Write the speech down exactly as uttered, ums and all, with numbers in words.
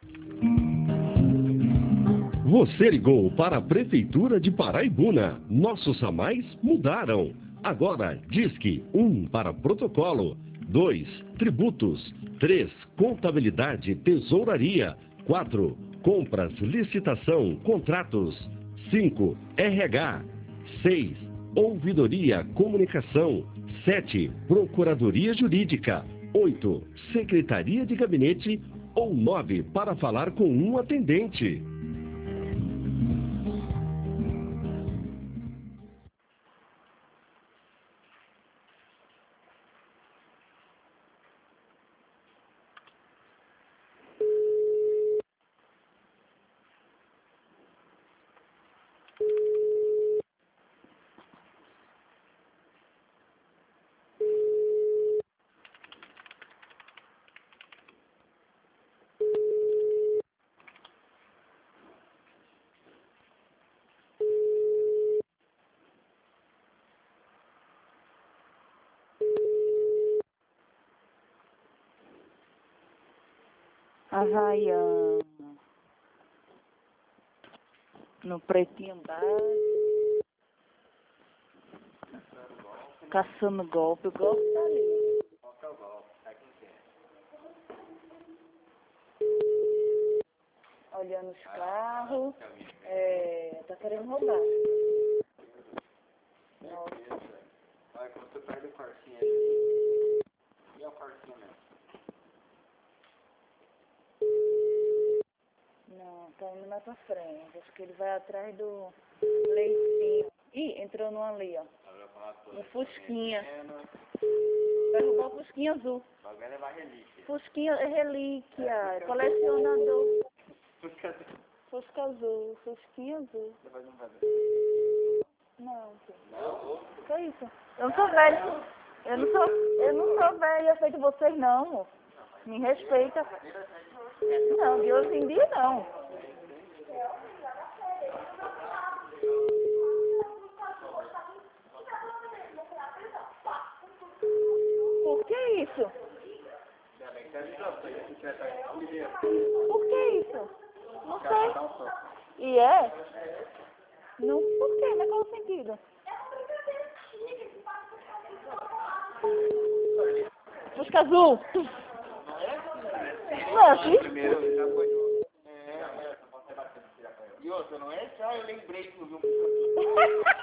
Você ligou para a Prefeitura de Paraibuna. Nossos ramais mudaram. Agora, Disque um para protocolo, dois tributos, três contabilidade, tesouraria, quatro compras, licitação, contratos, cinco R H, seis ouvidoria, comunicação, sete procuradoria jurídica, oito secretaria de gabinete ou nove para falar com um atendente. Havaiana, no pretinho básico, caçando golpe, o golpe tá ali. Qual que é o golpe? Sai quem quer? Olhando os carros, é, tá querendo roubar. Nossa. Olha, quando você perde o quartinho ali, e é o quartinho mesmo? Não, tá indo mais pra frente. Acho que ele vai atrás do leitinho. Ih, entrou num ali, ó. Um Fusquinha. Vai roubar o Fusquinha azul. Vai levar relíquia. Fusquinha é relíquia, é colecionador. Fusca azul. Fusca azul, Fusquinha azul. Você vai não vai ver. Não, filho. Não? Que é isso? Eu não sou velho. Eu não sou, eu não sou velha feito vocês, não. Me respeita. Não, de hoje em dia, não. Por que isso? Por que isso? Não sei. E é? Não, por quê? Mas qual o sentido? Fusca azul. Não é assim? Primeiro, já foi no... É, e outra, não é só eu lembrei que não viu um Fusca azul.